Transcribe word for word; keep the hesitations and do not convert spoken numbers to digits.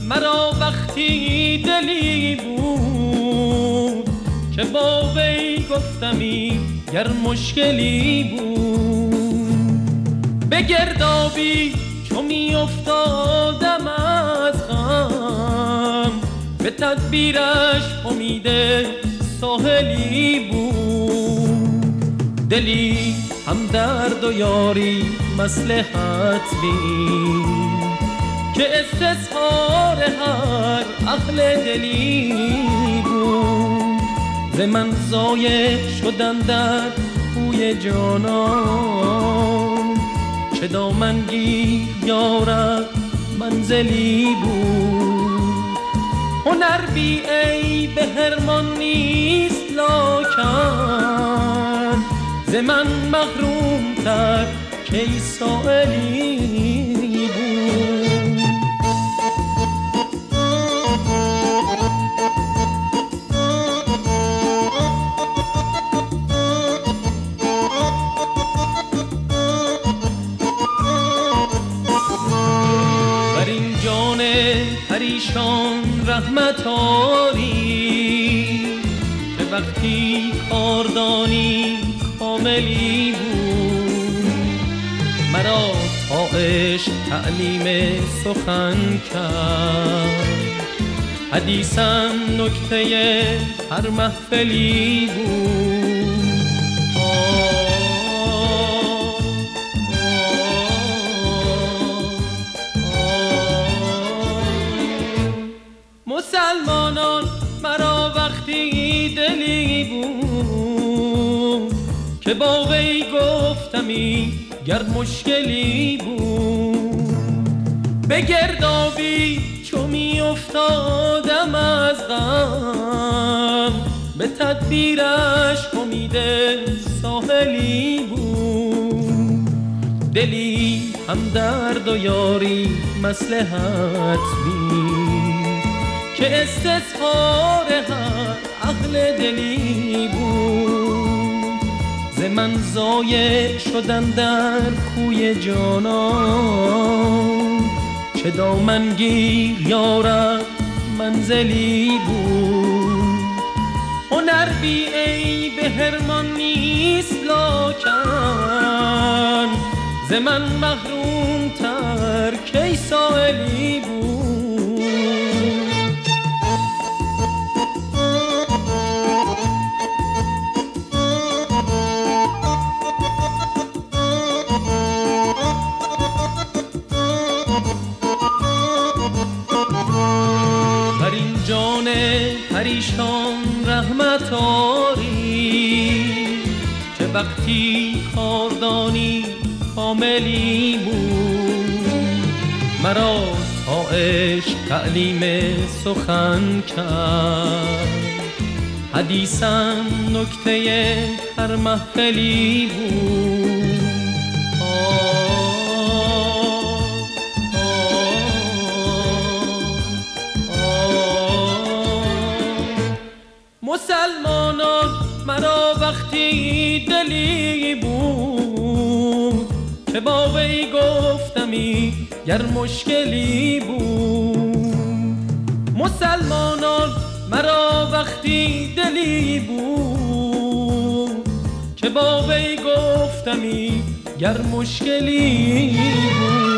مرا وقتی دلی بود که با وی گفتمی گر مشکلی بود، به گردابی چو می افتادم از غم، به تدبیرش امید ساحلی بود. دلی هم درد و یاری مصلحت بین که استظهار هر اهل دلی بود. ز من ضایع شدن در کوی جانان، چه دامنگیر یارب منزلی بود. هنر بی ای به هرمان نیست لاکن، ز من محروم تر کی سائلی بود. بر این جان پریشان رحمت آری که وقتی کاردانی کاملی بود. مرا تا عشق تعلیم سخن کرد، حدیثم نکته هر محفلی بود. مسلمانان مرا وقتی دلی بود که با وی گفتمی گر مشکلی بود، به گردابی چو می افتادم از غم، به تدبیرش امید ساحلی بود. دلی هم درد و یاری مصلحت بین که استظهار هر اهل دلی بود. ز من ضایع شدن در کوی جانان، چه دامنگیر یارب منزلی بود. هنر بی ای به هرمان نیست لاکن، ز من محروم تر کی سائلی بود. بر این جان پریشان رحمت آری که وقتی کاردانی کاملی بود. مرا تا عشق تعلیم سخن کرد، حدیثم نکته هر محفلی بود. مسلمانان مرا وقتی دلی بود که با وی گفتمی گر مشکلی بود. مسلمانان مرا وقتی دلی بود که با وی گفتمی گر مشکلی بود.